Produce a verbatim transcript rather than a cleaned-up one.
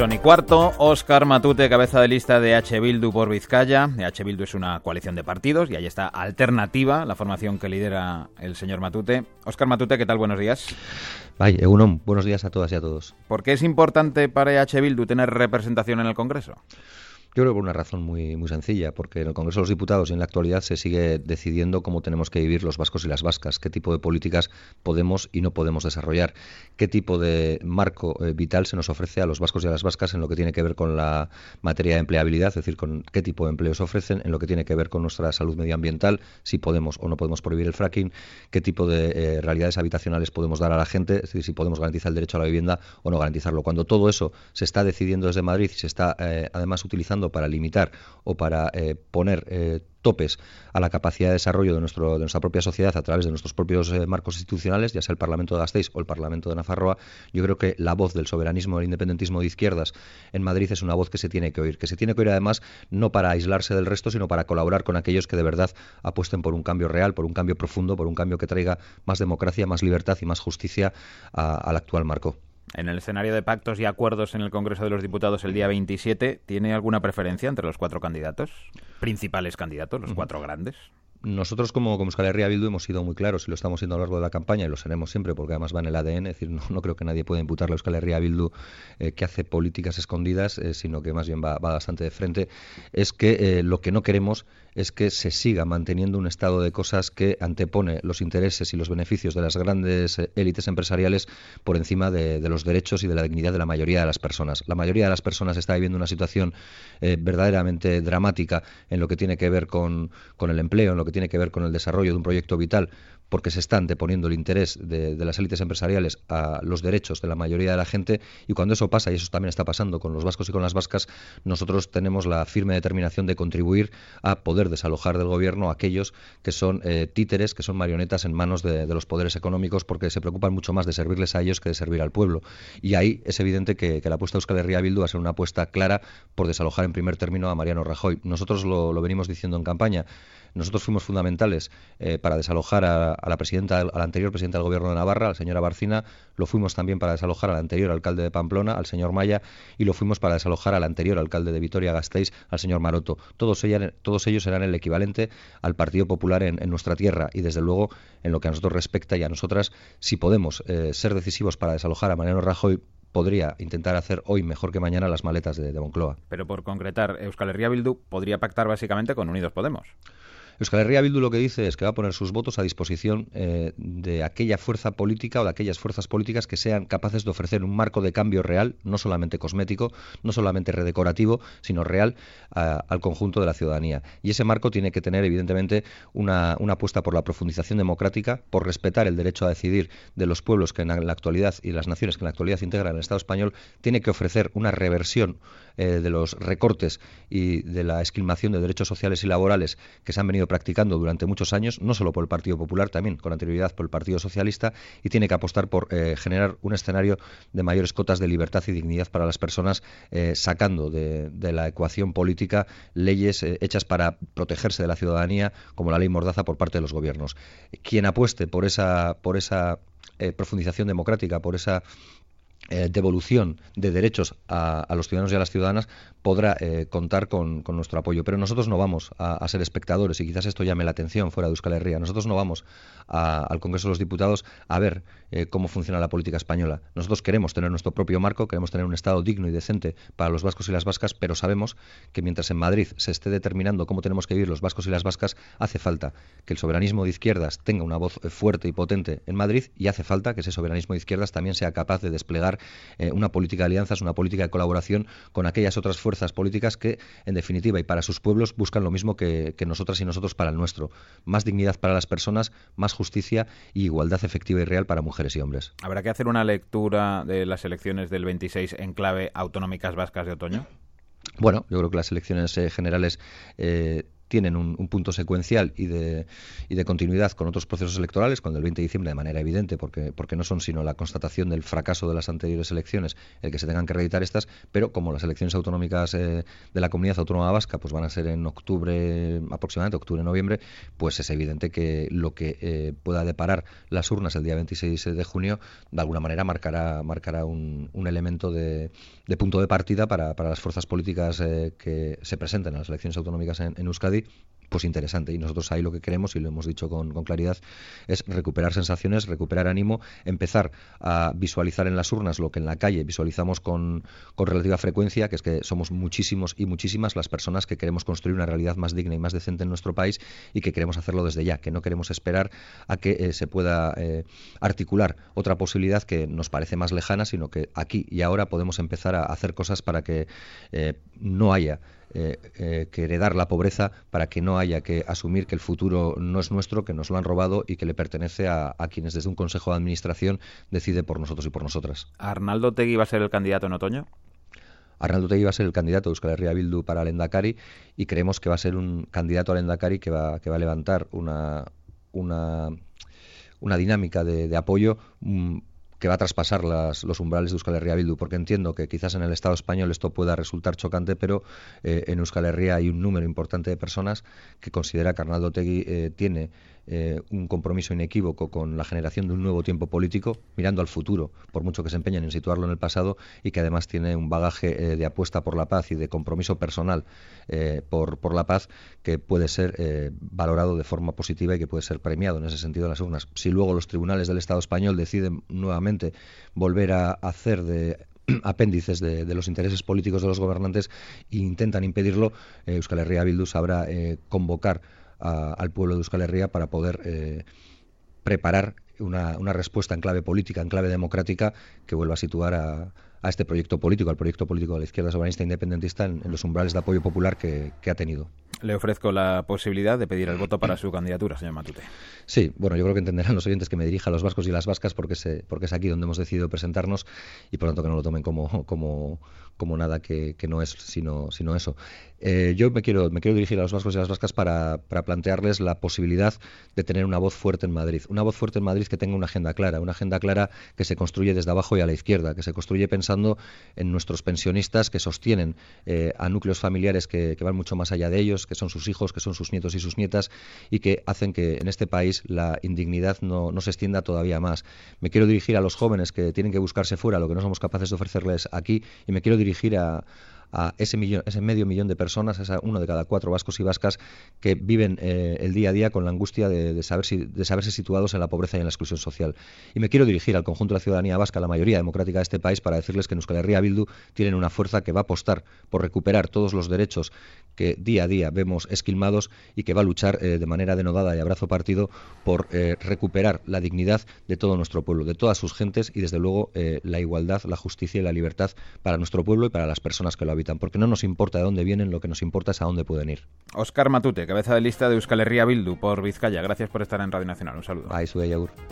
son y cuarto. Óscar Matute, cabeza de lista de H. Bildu por Vizcaya. H. Bildu es una coalición de partidos y ahí está Alternativa, la formación que lidera el señor Matute. Óscar Matute, ¿qué tal? Buenos días. Ay, Egunon, buenos días a todas y a todos. ¿Por qué es importante para H. Bildu tener representación en el Congreso? Yo creo que por una razón muy, muy sencilla, porque en el Congreso de los Diputados y en la actualidad se sigue decidiendo cómo tenemos que vivir los vascos y las vascas, qué tipo de políticas podemos y no podemos desarrollar, qué tipo de marco eh, vital se nos ofrece a los vascos y a las vascas en lo que tiene que ver con la materia de empleabilidad, es decir, con qué tipo de empleos ofrecen, en lo que tiene que ver con nuestra salud medioambiental, si podemos o no podemos prohibir el fracking, qué tipo de eh, realidades habitacionales podemos dar a la gente, es decir, si podemos garantizar el derecho a la vivienda o no garantizarlo. Cuando todo eso se está decidiendo desde Madrid y se está eh, además utilizando para limitar o para eh, poner eh, topes a la capacidad de desarrollo de, nuestro, de nuestra propia sociedad a través de nuestros propios eh, marcos institucionales, ya sea el Parlamento de Gasteiz o el Parlamento de Nafarroa, yo creo que la voz del soberanismo, del independentismo de izquierdas en Madrid es una voz que se tiene que oír, que se tiene que oír además no para aislarse del resto, sino para colaborar con aquellos que de verdad apuesten por un cambio real, por un cambio profundo, por un cambio que traiga más democracia, más libertad y más justicia a, al actual marco. En el escenario de pactos y acuerdos en el Congreso de los Diputados el día veintisiete, ¿tiene alguna preferencia entre los cuatro candidatos? Principales candidatos, los cuatro grandes. Nosotros como, como Euskal Herria Bildu hemos sido muy claros y lo estamos siendo a lo largo de la campaña y lo seremos siempre porque además va en el A D N, es decir, no, no creo que nadie pueda imputarle a Euskal Herria Bildu eh, que hace políticas escondidas, eh, sino que más bien va, va bastante de frente, es que eh, lo que no queremos es que se siga manteniendo un estado de cosas que antepone los intereses y los beneficios de las grandes eh, élites empresariales por encima de, de los derechos y de la dignidad de la mayoría de las personas. La mayoría de las personas está viviendo una situación eh, verdaderamente dramática en lo que tiene que ver con, con el empleo, en lo que tiene que ver con el desarrollo de un proyecto vital, porque se está anteponiendo el interés de, de las élites empresariales a los derechos de la mayoría de la gente, y cuando eso pasa, y eso también está pasando con los vascos y con las vascas, nosotros tenemos la firme determinación de contribuir a poder desalojar del gobierno a aquellos que son eh, títeres, que son marionetas en manos de, de los poderes económicos, porque se preocupan mucho más de servirles a ellos que de servir al pueblo. Y ahí es evidente que, que la apuesta de Euskal Herria Bildu va a ser una apuesta clara por desalojar en primer término a Mariano Rajoy. Nosotros lo, lo venimos diciendo en campaña. Nosotros fuimos fundamentales eh, para desalojar a, a la presidenta, a la anterior presidenta del Gobierno de Navarra, a la señora Barcina, lo fuimos también para desalojar al anterior alcalde de Pamplona, al señor Maya, y lo fuimos para desalojar al anterior alcalde de Vitoria-Gasteiz, al señor Maroto. Todos, ella, todos ellos eran el equivalente al Partido Popular en, en nuestra tierra, y desde luego, en lo que a nosotros respecta y a nosotras, si podemos eh, ser decisivos para desalojar a Mariano Rajoy, podría intentar hacer hoy mejor que mañana las maletas de, de Moncloa. Pero por concretar, Euskal Herria Bildu podría pactar básicamente con Unidos Podemos. Euskal Herria Bildu lo que dice es que va a poner sus votos a disposición eh, de aquella fuerza política o de aquellas fuerzas políticas que sean capaces de ofrecer un marco de cambio real, no solamente cosmético, no solamente redecorativo, sino real a, al conjunto de la ciudadanía. Y ese marco tiene que tener, evidentemente, una, una apuesta por la profundización democrática, por respetar el derecho a decidir de los pueblos que en la actualidad y las naciones que en la actualidad integran el Estado español, tiene que ofrecer una reversión eh, de los recortes y de la esquilmación de derechos sociales y laborales que se han venido practicando durante muchos años, no solo por el Partido Popular, también con anterioridad por el Partido Socialista, y tiene que apostar por eh, generar un escenario de mayores cotas de libertad y dignidad para las personas, eh, sacando de, de la ecuación política leyes eh, hechas para protegerse de la ciudadanía, como la ley Mordaza por parte de los gobiernos. Quien apueste por esa, por esa eh, profundización democrática, por esa Eh, devolución de derechos a, a los ciudadanos y a las ciudadanas, podrá eh, contar con, con nuestro apoyo. Pero nosotros no vamos a, a ser espectadores, y quizás esto llame la atención fuera de Euskal Herria. Nosotros no vamos a, al Congreso de los Diputados a ver eh, cómo funciona la política española. Nosotros queremos tener nuestro propio marco, queremos tener un Estado digno y decente para los vascos y las vascas, pero sabemos que mientras en Madrid se esté determinando cómo tenemos que vivir los vascos y las vascas, hace falta que el soberanismo de izquierdas tenga una voz fuerte y potente en Madrid, y hace falta que ese soberanismo de izquierdas también sea capaz de desplegar Eh, una política de alianzas, una política de colaboración con aquellas otras fuerzas políticas que, en definitiva, y para sus pueblos, buscan lo mismo que, que nosotras y nosotros para el nuestro. Más dignidad para las personas, más justicia y igualdad efectiva y real para mujeres y hombres. ¿Habrá que hacer una lectura de las elecciones del veintiséis en clave autonómicas vascas de otoño? Bueno, yo creo que las elecciones eh, generales eh, tienen un, un punto secuencial y de, y de continuidad con otros procesos electorales, con el del veinte de diciembre de manera evidente, porque, porque no son sino la constatación del fracaso de las anteriores elecciones el que se tengan que reeditar estas, pero como las elecciones autonómicas eh, de la Comunidad Autónoma Vasca pues van a ser en octubre, aproximadamente octubre-noviembre, pues es evidente que lo que eh, pueda deparar las urnas el día veintiséis de junio, de alguna manera marcará, marcará un, un elemento de, de punto de partida para, para las fuerzas políticas eh, que se presenten a las elecciones autonómicas en, en Euskadi, pues interesante. Y nosotros ahí lo que queremos, y lo hemos dicho con, con claridad, es recuperar sensaciones, recuperar ánimo, empezar a visualizar en las urnas lo que en la calle visualizamos con, con relativa frecuencia, que es que somos muchísimos y muchísimas las personas que queremos construir una realidad más digna y más decente en nuestro país y que queremos hacerlo desde ya, que no queremos esperar a que eh, se pueda eh, articular otra posibilidad que nos parece más lejana, sino que aquí y ahora podemos empezar a hacer cosas para que eh, no haya Eh, eh, que heredar la pobreza, para que no haya que asumir que el futuro no es nuestro, que nos lo han robado y que le pertenece a, a quienes desde un consejo de administración decide por nosotros y por nosotras. ¿Arnaldo Otegi va a ser el candidato en otoño? Arnaldo Otegi va a ser el candidato de Euskal Herria Bildu para el Lehendakari y creemos que va a ser un candidato al Lehendakari que va, que va a levantar una, una, una dinámica de, de apoyo um, que va a traspasar las, los umbrales de Euskal Herria Bildu, porque entiendo que quizás en el Estado español esto pueda resultar chocante, pero eh, en Euskal Herria hay un número importante de personas que considera que Arnaldo Otegi eh, tiene eh, un compromiso inequívoco con la generación de un nuevo tiempo político, mirando al futuro, por mucho que se empeñen en situarlo en el pasado, y que además tiene un bagaje eh, de apuesta por la paz y de compromiso personal eh, por, por la paz que puede ser eh, valorado de forma positiva y que puede ser premiado en ese sentido en las urnas. Si luego los tribunales del Estado español deciden nuevamente volver a hacer de apéndices de, de los intereses políticos de los gobernantes e intentan impedirlo, eh, Euskal Herria Bildu sabrá eh, convocar a, al pueblo de Euskal Herria para poder eh, preparar una, una respuesta en clave política, en clave democrática, que vuelva a situar a, a este proyecto político, al proyecto político de la izquierda soberanista independentista en, en los umbrales de apoyo popular que, que ha tenido. Le ofrezco la posibilidad de pedir el voto para su candidatura, señor Matute. Sí, bueno, yo creo que entenderán los oyentes que me dirija a los vascos y las vascas porque, se, porque es aquí donde hemos decidido presentarnos y por lo tanto que no lo tomen como, como, como nada que, que no es sino, sino eso. Eh, yo me quiero, me quiero dirigir a los vascos y las vascas para, para plantearles la posibilidad de tener una voz fuerte en Madrid. Una voz fuerte en Madrid que tenga una agenda clara, una agenda clara que se construye desde abajo y a la izquierda, que se construye pensando en nuestros pensionistas que sostienen eh, a núcleos familiares que, que van mucho más allá de ellos, que son sus hijos, que son sus nietos y sus nietas, y que hacen que en este país la indignidad no, no se extienda todavía más. Me quiero dirigir a los jóvenes que tienen que buscarse fuera lo que no somos capaces de ofrecerles aquí, y me quiero dirigir a a ese millón, ese medio millón de personas, a uno de cada cuatro vascos y vascas que viven eh, el día a día con la angustia de, de, saber si, de saberse situados en la pobreza y en la exclusión social. Y me quiero dirigir al conjunto de la ciudadanía vasca, la mayoría democrática de este país, para decirles que en Euskal Herria Bildu tienen una fuerza que va a apostar por recuperar todos los derechos que día a día vemos esquilmados y que va a luchar eh, de manera denodada y a brazo partido por eh, recuperar la dignidad de todo nuestro pueblo, de todas sus gentes y desde luego eh, la igualdad, la justicia y la libertad para nuestro pueblo y para las personas que lo habitan, porque no nos importa de dónde vienen, lo que nos importa es a dónde pueden ir. Óscar Matute, cabeza de lista de Euskal Herria Bildu por Vizcaya. Gracias por estar en Radio Nacional. Un saludo. Aizu, Agur.